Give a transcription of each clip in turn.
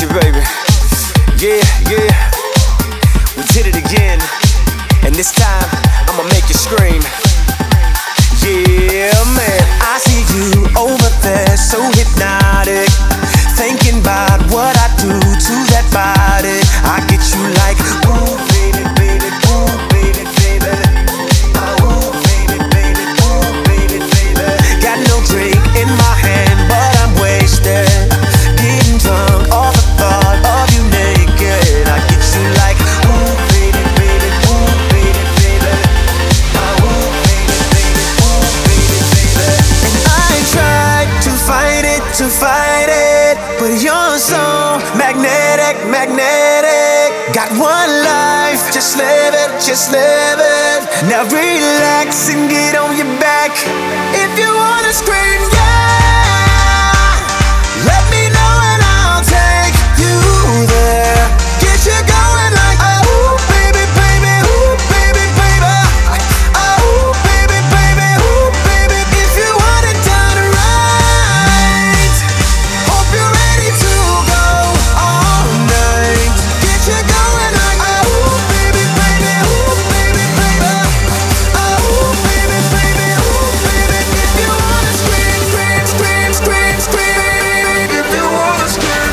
you, baby. Yeah, yeah. We did it again. And this time, I'ma make you scream. Yeah, man. I see you over there, so hypnotic. Thinking about what I do to that body. I get you like, ooh, baby, baby, ooh, baby, baby. Ooh, baby, baby, ooh, baby, baby. Got no drink in my hand, but I'm wasted. Getting drunk off the thought of you naked. I get you like, ooh, baby, baby, ooh, baby, baby. Ooh, baby, baby, ooh, baby, baby. And I tried to fight it, but you're so magnetic, magnetic. Got one life, just live it, just live it. Now relax and get on your back. If you wanna scream, yeah, let me know and I'll take you there. Get you going like, oh, baby, baby, ooh, baby, baby. Oh, baby, baby, ooh, baby. If you want it done right, hope you're ready to go all night. Get you going like, oh, baby, baby, ooh, baby, baby. Oh, baby, baby, ooh, baby. If you wanna scream, scream, scream, scream, scream. If you wanna scream.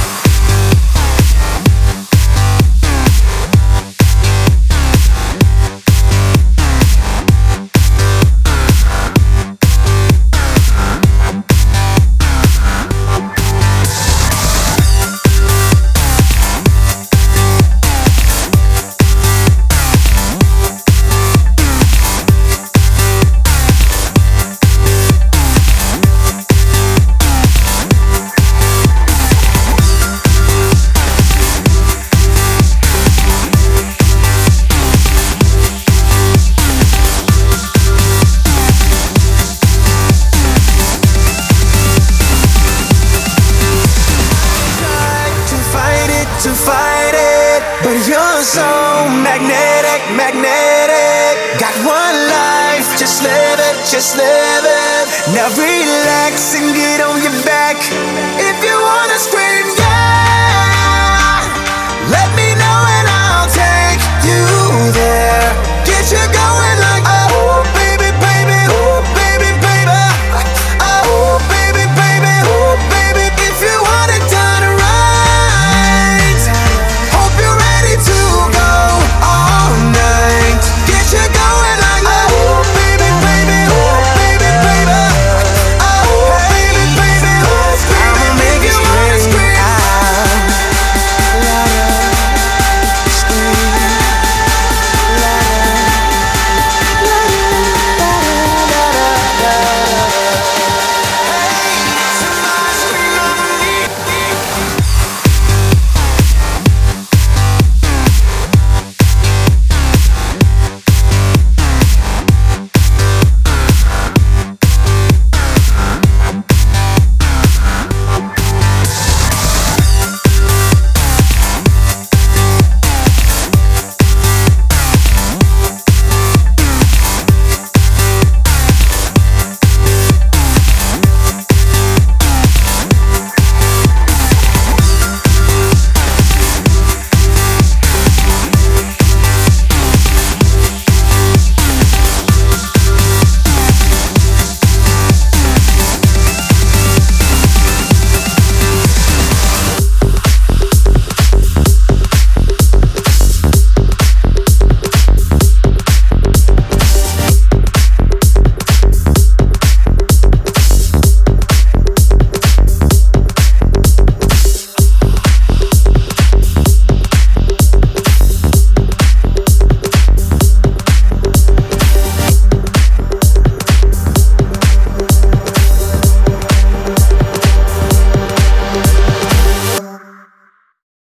To fight it, but you're so magnetic, magnetic. Got one life, just live it, just live it. Now relax and get on your back. If you wanna scream, yeah.